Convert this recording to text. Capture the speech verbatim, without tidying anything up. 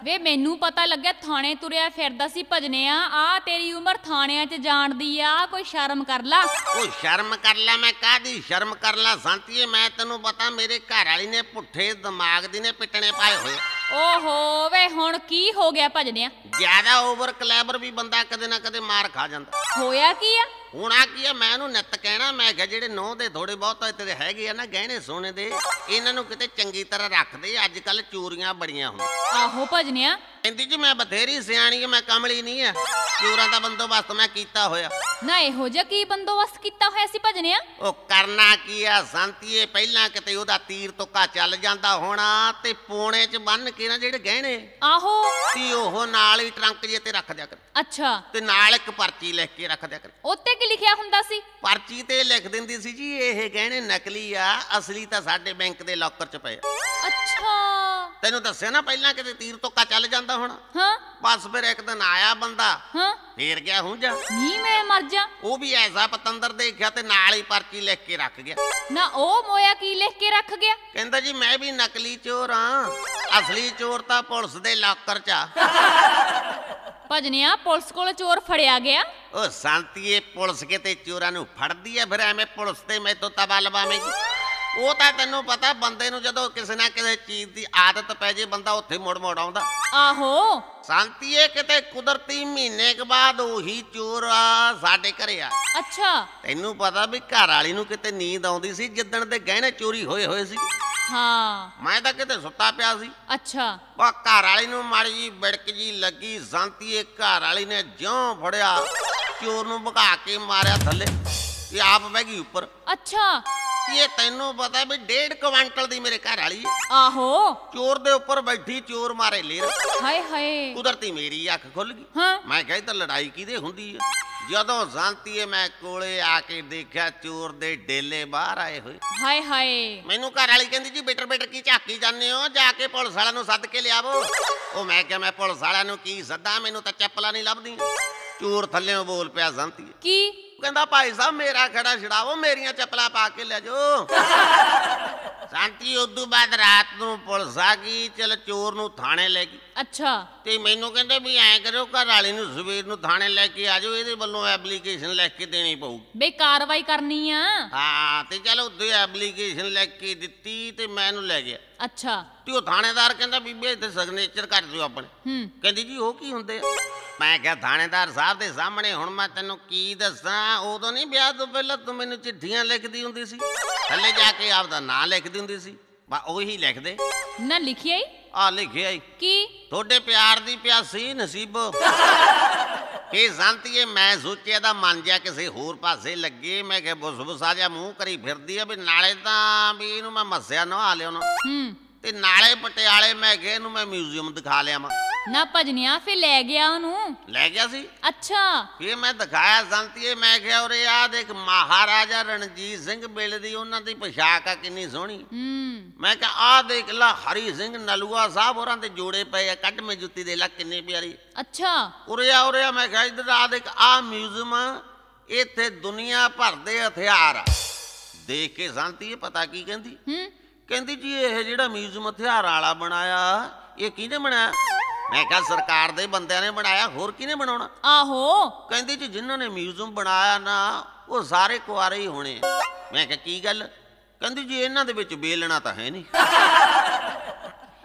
ਵੇ ਮੈਨੂੰ ਪਤਾ ਲੱਗਿਆ ਥਾਣੇ ਤੁਰਿਆ ਫਿਰਦਾ ਸੀ ਭਜਨਿਆ। ਆ ਤੇਰੀ ਉਮਰ ਥਾਣਿਆਂ 'ਚ ਜਾਣ ਦੀ ਆ, ਕੋਈ ਸ਼ਰਮ ਕਰ ਲਾ। ਉਹ ਸ਼ਰਮ ਕਰ ਲੈ, ਮੈਂ ਕਾਹਦੀ ਸ਼ਰਮ ਕਰ ਲਾ ਸੰਤੀਏ। ਮੈਂ ਤੈਨੂੰ ਪਤਾ ਮੇਰੇ ਘਰ ਵਾਲੀ ਨੇ ਪੁੱਠੇ ਦਿਮਾਗ ਦੀ ਨੇ ਪਿੱਟਣੇ ਪਾਏ ਹੋਏ। ਓਹੋ ਵੇ ਹੁਣ ਕੀ ਹੋ ਗਿਆ ਭਜਨਿਆ? ਜ਼ਿਆਦਾ ਓਵਰ ਕਲੈਬਰ ਵੀ ਬੰਦਾ ਕਦੇ ਨਾ ਕਦੇ ਮਾਰ ਖਾ ਜਾਂਦਾ। ਹੋਇਆ ਕੀ ਆ? ਹੁਣ ਆ ਕੀ ਆ, ਮੈਂ ਉਹਨੂੰ ਨਿੱਤ ਕਹਿਣਾ, ਮੈਂ ਕਿਹਾ ਜਿਹੜੇ ਨੌ ਦੇ ਥੋੜੇ ਬਹੁਤ ਤੇਰੇ ਹੈਗੇ ਆ ਨਾ ਗਹਿਣੇ ਸੋਨੇ ਦੇ, ਇਹਨਾਂ ਨੂੰ ਕਿਤੇ ਚੰਗੀ ਤਰ੍ਹਾਂ ਰੱਖਦੇ। ਅੱਜ ਕੱਲ ਚੋਰੀਆਂ ਬੜੀਆਂ ਹੁੰਦੀਆਂ। ਆਹੋ ਭਜਨਿਆ। ਕਹਿੰਦੀ ਜੀ ਮੈਂ ਬਥੇਰੀ ਸਿਆਣੀ ਆ, ਮੈਂ ਕਮਲੀ ਨਹੀਂ ਆ। ਚੋਰਾਂ ਦਾ ਬੰਦੋਬਸਤ ਮੈਂ ਕੀਤਾ ਹੋਇਆ। ਨਾ ਇਹੋ ਜਿਹਾ ਕੀ ਬੰਦੋਬਸਤ ਕੀਤਾ ਹੋਇਆ ਸੀ ਭਜਨਿਆ? ਉਹ ਕਰਨਾ ਕੀ ਆ ਸੰਤੀਏ, ਪਹਿਲਾਂ ਕਿਤੇ ਉਹਦਾ ਤੀਰ ਤੁੱਕਾ ਚੱਲ ਜਾਂਦਾ ਹੋਣਾ ਤੇ ਪੋਣੇ 'ਚ ਬੰਨ ਕੇ ਨਾ ਜਿਹੜੇ ਗਹਿਣੇ ਆਹੋ ਤੇ ਉਹ ਨਾਲ ਹੀ ਟਰੰਕ ਜੇ ਤੇ ਰੱਖ ਦਿਆ ਕਰ। ਅੱਛਾ। ਤੇ ਨਾਲ ਇੱਕ ਪਰਚੀ ਲਿਖ ਕੇ ਰੱਖ ਦਿਆ ਕਰ। ਉੱਤੇ ਕੀ ਲਿਖਿਆ ਹੁੰਦਾ ਸੀ? ਪਰਚੀ ਤੇ ਲਿਖ ਦਿੰਦੀ ਸੀ ਜੀ ਇਹ ਗਹਿਣੇ ਨਕਲੀ ਆ, ਅਸਲੀ ਤਾਂ ਸਾਡੇ ਬੈਂਕ ਦੇ ਲੋਕਰ 'ਚ ਪਏ। ਅੱਛਾ। ਤੈਨੂੰ ਦੱਸਿਆ ਨਾ ਪਹਿਲਾਂ ਕਿਤੇ ਤੀਰ ਤੁੱਕਾ ਚੱਲ ਜਾਂਦਾ ਹੋਣਾ। ਹਾਂ। ਬਸ ਫਿਰ ਇੱਕ ਦਿਨ ਆਇਆ ਬੰਦਾ, ਹਾਂ, ਫੇਰ ਗਿਆ ਹੁਣ ਜਾ। ਨੀ ਮੈਂ ਮਰ ਜਾ। ਉਹ ਵੀ ਐਸਾ ਪਤੰਦਰ ਦੇਖਿਆ ਤੇ ਨਾਲ ਹੀ ਪਰਚੀ ਲਿਖ ਕੇ ਰੱਖ ਗਿਆ। ਨਾ ਉਹ ਮੋਇਆ ਕੀ ਲਿਖ ਕੇ ਰੱਖ ਗਿਆ? ਕਹਿੰਦਾ ਜੀ ਮੈਂ ਵੀ ਨਕਲੀ ਚੋਰ ਆ, ਅਸਲੀ ਚੋਰ ਤਾਂ ਪੁਲਿਸ ਦੇ ਲੋਕਰ 'ਚ ਆ। ਭਜਨਿਆ ਪੁਲਿਸ ਕੋਲ ਚੋਰ ਫੜਿਆ ਗਿਆ? ਉਹ ਸੰਤੀਏ ਪੁਲਿਸ ਕਿਤੇ ਚੋਰਾਂ ਨੂੰ ਫੜਦੀ ਆ, ਫਿਰ ਐਵੇਂ ਪੁਲਿਸ ਤੇ ਮੈਥੋਂ ਤਵਾ ਲਵਾਵੇਗੀ। ਉਹ ਤਾਂ ਤੈਨੂੰ ਪਤਾ ਬੰਦੇ ਨੂੰ ਜਦੋਂ ਕਿਸੇ ਨਾ ਕਿਸੇ ਚੀਜ਼ ਦੀ ਆਦਤ ਪੈ ਜੇ ਬੰਦਾ ਉੱਥੇ ਮੁੜ ਮੁੜ ਆਉਂਦਾ। ਆਹੋ ਸੰਤੀਏ ਕਿਤੇ ਕੁਦਰਤੀ ਮਹੀਨੇ ਕੇ ਬਾਅਦ ਉਹੀ ਚੋਰ ਆ ਸਾਡੇ ਘਰੇ ਆ। ਅੱਛਾ। ਤੈਨੂੰ ਪਤਾ ਵੀ ਘਰ ਵਾਲੀ ਨੂੰ ਕਿਤੇ ਨੀਂਦ ਆਉਂਦੀ ਸੀ ਜਿੱਦਣ ਦੇ ਗਹਿਣੇ ਚੋਰੀ ਹੋਏ ਹੋਏ ਸੀ। ਹਾਂ। ਮੈਂ ਤਾਂ ਕਿਤੇ ਸੁੱਤਾ ਪਿਆ ਸੀ। ਅੱਛਾ। ਵਾ ਘਰ ਵਾਲੀ ਨੂੰ ਮਾੜੀ ਜੀ ਬਿੜਕ ਜੀ ਲੱਗੀ। ਸੰਤੀਏ ਘਰ ਵਾਲੀ ਨੇ ਜਿਉਂ ਫੜਿਆ ਚੋਰ ਨੂੰ ਭਗਾ ਕੇ ਮਾਰਿਆ ਥੱਲੇ, ਇਹ ਆਪ ਬਹਿ ਗਈ ਉੱਪਰ। ਅੱਛਾ। ਇਹ ਤੈਨੂੰ ਪਤਾ ਵੀ ਡੇਢ ਕੁਆਂਟਲ ਦੀ ਮੇਰੇ ਘਰ ਵਾਲੀ ਆਹੋ ਚੋਰ ਦੇ ਉੱਪਰ ਬੈਠੀ, ਚੋਰ ਮਾਰੇ ਲੇਰ। ਹਾਏ ਹਾਏ। ਕੁਦਰਤੀ ਮੇਰੀ ਅੱਖ ਖੁੱਲ ਗਈ। ਹਾਂ। ਮੈਂ ਕਿਹਾ ਤਾਂ ਲੜਾਈ ਕਿਹਦੇ ਹੁੰਦੀ ਆ। ਜਦੋਂ ਸੰਤੀਏ ਮੈਂ ਕੋਲੇ ਆ ਕੇ ਦੇਖਿਆ ਚੋਰ ਦੇ ਡੇਲੇ ਬਾਹਰ ਆਏ ਹੋਏ। ਹਾਏ ਹਾਏ। ਮੈਨੂੰ ਘਰ ਵਾਲੀ ਕਹਿੰਦੀ ਜੀ ਬਿਟਰ ਬਿਟਰ ਕੀ ਝਾਕੀ ਜਾਂਦੇ ਹੋ, ਜਾ ਕੇ ਪੁਲਿਸ ਵਾਲਿਆਂ ਨੂੰ ਸੱਦ ਕੇ ਲਿਆਵੋ। ਉਹ ਮੈਂ ਕਿਹਾ ਮੈਂ ਪੁਲਿਸ ਵਾਲਿਆਂ ਨੂੰ ਕੀ ਸੱਦਾਂ, ਮੈਨੂੰ ਤਾਂ ਚੱਪਲਾਂ ਨਹੀਂ ਲੱਭਦੀਆਂ। ਚੋਰ ਥੱਲਿਓਂ ਬੋਲ ਪਿਆ ਸੰਤੀਏ। ਕੀ? ਕਹਿੰਦਾ ਭਾਈ ਸਾਹਿਬ ਮੇਰਾ ਖੜਾ ਛਡਾਵੋ, ਮੇਰੀਆਂ ਚੱਪਲਾਂ ਪਾ ਕੇ ਲੈ ਜਾਓ। ਸੰਤੀ ਉਦੋਂ ਬਾਅਦ ਰਾਤ ਨੂੰ ਪੁਲਿਸ ਆ ਗਈ, ਚਲ ਚੋਰ ਨੂੰ ਥਾਣੇ ਲੈ ਗਈ। ਅੱਛਾ। ਤੇ ਮੈਨੂੰ ਕਹਿੰਦੇ ਵੀ ਐਂ ਕਰਿਓ ਘਰ ਵਾਲੀ ਨੂੰ ਸਵੇਰ ਨੂੰ ਥਾਣੇ ਲੈ ਕੇ ਆ ਜਾਓ, ਇਹਦੇ ਵੱਲੋਂ ਐਪਲੀਕੇਸ਼ਨ ਲਿਖ ਕੇ ਦੇਣੀ ਪਊ। ਬੇ ਕਾਰਵਾਈ ਕਰਨੀ ਆ। ਹਾਂ ਤੇ ਚਲ ਉਦੋਂ ਐਪਲੀਕੇਸ਼ਨ ਲਿਖ ਕੇ ਦਿੱਤੀ ਤੇ ਮੈਂ ਇਹਨੂੰ ਲੈ ਗਿਆ। ਅੱਛਾ। ਤੇ ਉਹ ਥਾਣੇਦਾਰ ਕਹਿੰਦਾ ਬੀਬੀ ਇੱਥੇ ਸਿਗਨੇਚਰ ਕਰ ਦਿਓ ਆਪਣੇ। ਹੂੰ। ਕਹਿੰਦੀ ਜੀ ਉਹ ਕੀ ਹੁੰਦੇ ਆ? ਮੈਂ ਕਿਹਾ ਥਾਣੇਦਾਰ ਸਾਹਿਬ ਦੇ ਸਾਹਮਣੇ ਹੁਣ ਮੈਂ ਤੈਨੂੰ ਕੀ ਦੱਸਾਂ, ਉਦੋਂ ਨਹੀਂ ਵਿਆਹ ਤੋਂ ਪਹਿਲਾਂ ਤੂੰ ਮੈਨੂੰ ਚਿੱਠੀਆਂ ਲਿਖਦੀ ਹੁੰਦੀ ਸੀ, ਥੱਲੇ ਜਾ ਕੇ ਆਪਦਾ ਨਾਂ ਲਿਖਦੀ ਹੁੰਦੀ ਸੀ। ਬਾ ਉਹੀ ਲਿਖਦੇ ਨਾ ਲਿਖਿਆ ਹੀ ਆ ਲਿਖਿਆ ਹੀ ਕੀ? ਤੁਹਾਡੇ ਪਿਆਰ ਦੀ ਪਿਆਸੀ ਨਸੀਬੋ। ਇਹ ਸੰਤੀਏ ਮੈਂ ਸੋਚਿਆ ਦਾ ਮਨ ਜਾ ਕਿਸੇ ਹੋਰ ਪਾਸੇ ਲੱਗੇ। ਮੈਂ ਕਿਹਾ ਬੁਸ ਬੁਸਾ ਜਿਹਾ ਮੂੰਹ ਕਰੀ ਫਿਰਦੀ ਆ ਵੀ ਨਾਲੇ ਤਾਂ ਵੀ ਇਹਨੂੰ ਮੈਂ ਮੱਸਿਆ ਨਵਾ ਲਿਆ ਨਾ, ਹੂੰ, ਤੇ ਨਾਲੇ ਪਟਿਆਲੇ ਮੈਂ ਕਿਹਾ ਇਹਨੂੰ ਮੈਂ ਮਿਊਜ਼ੀਅਮ ਦਿਖਾ ਲਿਆ। ਮੈਂ ਨਾ ਭਜਨਿਆ ਫਿਰ ਲੈ ਗਿਆ ਉਹਨੂੰ? ਲੈ ਗਿਆ ਸੀ। ਅੱਛਾ। ਫਿਰ ਮੈਂ ਦਿਖਾਇਆ ਸੰਤੀਏ, ਮੈਂ ਕਿਹਾ ਉਰੇ ਆ ਦੇਖ ਮਹਾਰਾਜਾ ਰਣਜੀਤ ਸਿੰਘ ਵੇਲੇ ਦੀ ਉਹਨਾਂ ਦੀ ਪੋਸ਼ਾਕ ਆ ਕਿੰਨੀ ਸੋਹਣੀ। ਹੂੰ। ਮੈਂ ਕਿਹਾ ਆਹ ਦੇਖ ਲਾ ਹਰੀ ਸਿੰਘ ਨਲੂਆ ਸਾਹਿਬ ਹੋਰਾਂ ਦੇ ਜੋੜੇ ਪਏ ਆ, ਕੱਢ ਮੇ ਜੁੱਤੀ ਦੇ ਲਾ ਕਿੰਨੀ ਪਿਆਰੀ। ਅੱਛਾ। ਉਰੇ ਆ ਉਰੇ ਆ ਮੈਂ ਕਿਹਾ ਇੱਧਰ ਆ ਦੇਖ ਆਹ ਮਿਊਜ਼ੀਅਮ ਆ, ਇੱਥੇ ਦੁਨੀਆ ਭਰ ਦੇ ਹਥਿਆਰ ਆ। ਦੇਖ ਕੇ ਸੰਤੀਏ ਪਤਾ ਕੀ ਕਹਿੰਦੀ? ਹੂੰ। ਕਹਿੰਦੀ ਜੀ ਇਹ ਜਿਹੜਾ ਮਿਊਜ਼ੀਅਮ ਹਥਿਆਰਾਂ ਵਾਲਾ ਬਣਾਇਆ ਇਹ ਕਿਹਨੇ ਬਣਾਇਆ? ਮੈਂ ਕਿਹਾ ਸਰਕਾਰ ਦੇ ਬੰਦਿਆਂ ਨੇ ਬਣਾਇਆ, ਹੋਰ ਕਿਹਨੇ ਬਣਾਉਣਾ? ਆਹੋ। ਕਹਿੰਦੀ ਜੀ ਜਿਨ੍ਹਾਂ ਨੇ ਮਿਊਜ਼ੀਅਮ ਬਣਾਇਆ ਨਾ ਉਹ ਸਾਰੇ ਕੁਆਰੇ ਹੀ ਹੋਣੇ। ਮੈਂ ਕਿਹਾ ਕੀ ਗੱਲ? ਕਹਿੰਦੀ ਜੀ ਇਹਨਾਂ ਦੇ ਵਿੱਚ ਵੇਲਣਾ ਤਾਂ ਹੈ ਨਹੀਂ।